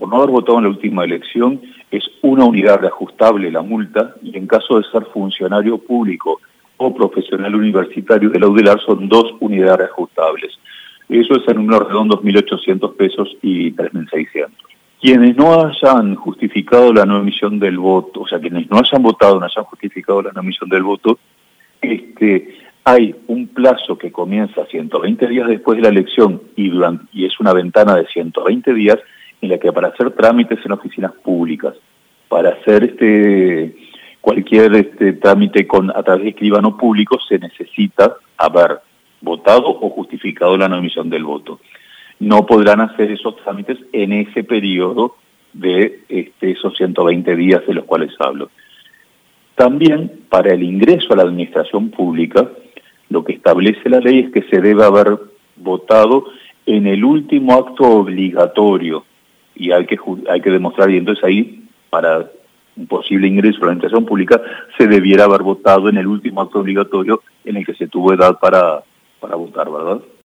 por no haber votado en la última elección, es una unidad reajustable la multa, y en caso de ser funcionario público o profesional universitario de la UDELAR son 2 unidades reajustables. Eso es en números redondos 1.800 pesos y 3.600. Quienes no hayan justificado la no emisión del voto, o sea, quienes no hayan votado, no hayan justificado la no emisión del voto, hay un plazo que comienza 120 días después de la elección y es una ventana de 120 días en la que para hacer trámites en oficinas públicas, para hacer cualquier trámite a través de escribano público, se necesita haber votado o justificado la no emisión del voto. No podrán hacer esos trámites en ese periodo de esos 120 días de los cuales hablo. También, para el ingreso a la administración pública, lo que establece la ley es que se debe haber votado en el último acto obligatorio, y hay que demostrar, y entonces ahí, para un posible ingreso a la administración pública, se debiera haber votado en el último acto obligatorio en el que se tuvo edad para votar, ¿verdad?